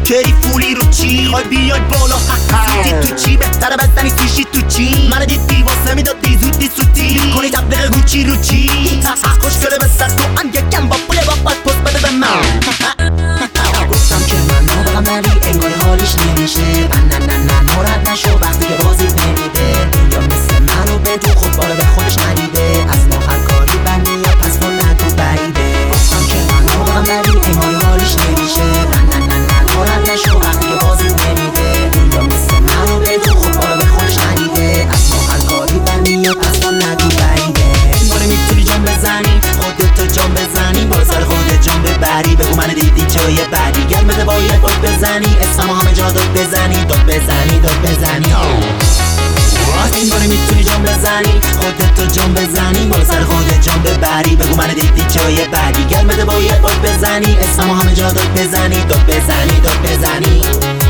کری فولی رو چی خواهی بیای بالا سوتی تو چی بهتره بزنی سوشی تو چی من دیدی واسه میداد بی زودی سوتی کنی تبلیغ گوچی رو چی خوشگله به سر تو ان یکم با پوله با پست بده به من گفتم که من نابغم ولی انگار حالیش نمیشه نه ناراحت نشو وقتی که بازیت نمیده یا مثل منو به تو خود بالا به خودش ندیده از ما هر کاری بنده یا پس کن نگو بعیده گفتم که من نابغم ولی انگار حالیش نمیشه نه ناراحت نشو وقتی که بازیت نمیده یا مثل منو به تو خود بالا به خودش ندیده از ما هر کاری بنده یا پس کن نگو بعیده انگار میتونی جام بزنی خودتو جام بزنی بالا سر خودت جام ببری بگو من دیدی جای بعدی گرم بده باید داد بزنی اسممو همه جا داد بزنی داد بزنی این باره میتونی جام بزنی خودتو جام بزنی بالا سر خودت جام ببری بگو من دیدی جای بعدی گرم بده باید داد بزنی اسممو همه جا داد بزنی داد بزنی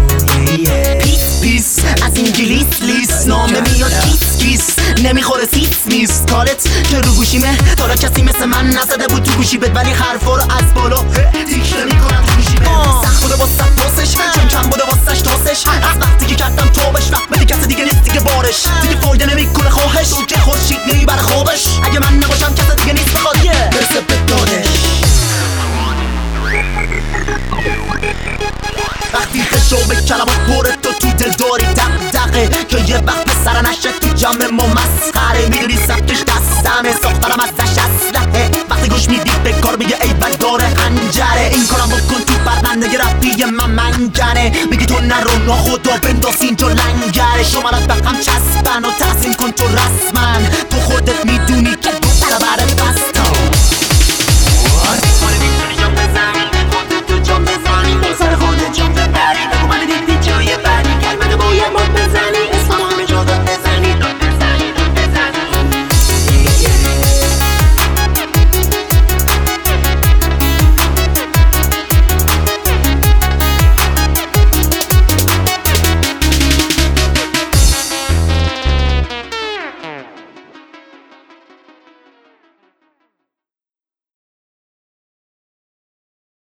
پیس از انگلیس لیست نامه میاد کیس نمیخوره سیس نیست کارت که رو گوشیمه تا کسی مثل من نزده بود تو گوشی بد ولی حرفا رو از بالا تیک نمیکنم تو گوشی سخت بوده واسه پاسش چون کم بوده واسش تاسش از وقتی که کردم توبش وقت بده کسی دیگه نیست دیگه بارش دیگه فایده نمیکنه خواهش اون که خورشید نمیبره خوابش اگه من نباشم کسی دیگه نیست بخواد برسه به دادش وقتی تشو به کلمات پره تو دل داری دقه که یه وقت پسر نشه تو جمع ما مسخره میدونی سبکش دستمه ساختارم ازش اسلحه وقتی گوش میدید به کار میگه ای بد داره هنجره این کارم بکن تو برنده رفتی من منگنه میگی تو نرو ناخدا بنداز اینجا لنگره شمارت بقم چسبن و تحسین کن تو رسمن تو خودت میدونی که